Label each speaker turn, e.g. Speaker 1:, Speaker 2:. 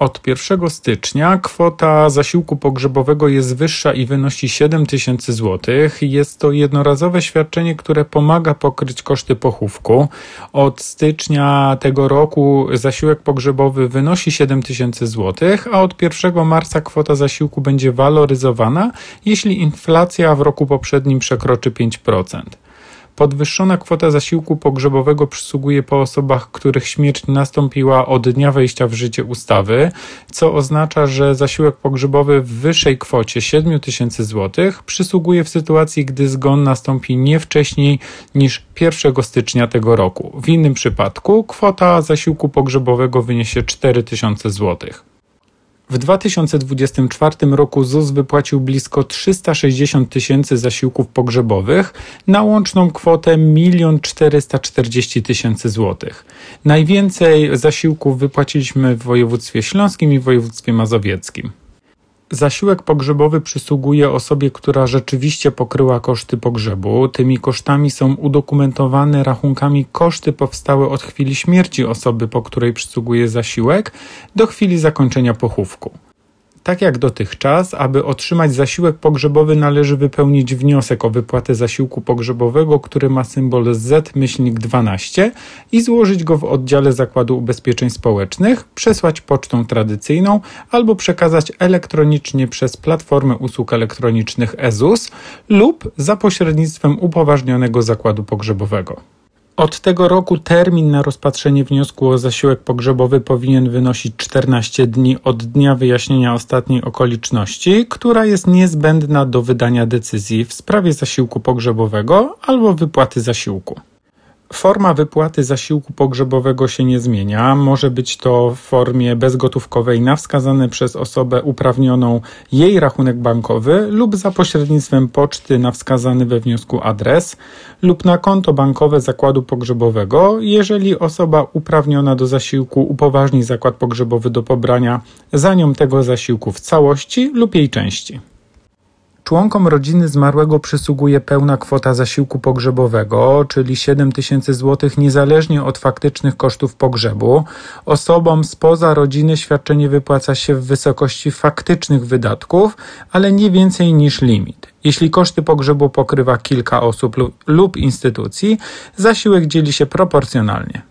Speaker 1: Od 1 stycznia kwota zasiłku pogrzebowego jest wyższa i wynosi 7 tysięcy złotych. Jest to jednorazowe świadczenie, które pomaga pokryć koszty pochówku. Od stycznia tego roku zasiłek pogrzebowy wynosi 7 tysięcy złotych, a od 1 marca kwota zasiłku będzie waloryzowana, jeśli inflacja w roku poprzednim przekroczy 5%. Podwyższona kwota zasiłku pogrzebowego przysługuje po osobach, których śmierć nastąpiła od dnia wejścia w życie ustawy, co oznacza, że zasiłek pogrzebowy w wyższej kwocie 7 tysięcy złotych przysługuje w sytuacji, gdy zgon nastąpi nie wcześniej niż 1 stycznia tego roku. W innym przypadku kwota zasiłku pogrzebowego wyniesie 4 tysiące złotych. W 2024 roku ZUS wypłacił blisko 360 tysięcy zasiłków pogrzebowych na łączną kwotę 1 440 000 złotych. Najwięcej zasiłków wypłaciliśmy w województwie śląskim i w województwie mazowieckim. Zasiłek pogrzebowy przysługuje osobie, która rzeczywiście pokryła koszty pogrzebu. Tymi kosztami są udokumentowane rachunkami koszty powstałe od chwili śmierci osoby, po której przysługuje zasiłek, do chwili zakończenia pochówku. Tak jak dotychczas, aby otrzymać zasiłek pogrzebowy należy wypełnić wniosek o wypłatę zasiłku pogrzebowego, który ma symbol Z-12 i złożyć go w oddziale Zakładu Ubezpieczeń Społecznych, przesłać pocztą tradycyjną albo przekazać elektronicznie przez Platformę Usług Elektronicznych e-ZUS lub za pośrednictwem upoważnionego zakładu pogrzebowego. Od tego roku termin na rozpatrzenie wniosku o zasiłek pogrzebowy powinien wynosić 14 dni od dnia wyjaśnienia ostatniej okoliczności, która jest niezbędna do wydania decyzji w sprawie zasiłku pogrzebowego albo wypłaty zasiłku. Forma wypłaty zasiłku pogrzebowego się nie zmienia. Może być to w formie bezgotówkowej na wskazany przez osobę uprawnioną jej rachunek bankowy lub za pośrednictwem poczty na wskazany we wniosku adres lub na konto bankowe zakładu pogrzebowego, jeżeli osoba uprawniona do zasiłku upoważni zakład pogrzebowy do pobrania za nią tego zasiłku w całości lub jej części. Członkom rodziny zmarłego przysługuje pełna kwota zasiłku pogrzebowego, czyli 7 tysięcy złotych niezależnie od faktycznych kosztów pogrzebu. Osobom spoza rodziny świadczenie wypłaca się w wysokości faktycznych wydatków, ale nie więcej niż limit. Jeśli koszty pogrzebu pokrywa kilka osób lub instytucji, zasiłek dzieli się proporcjonalnie.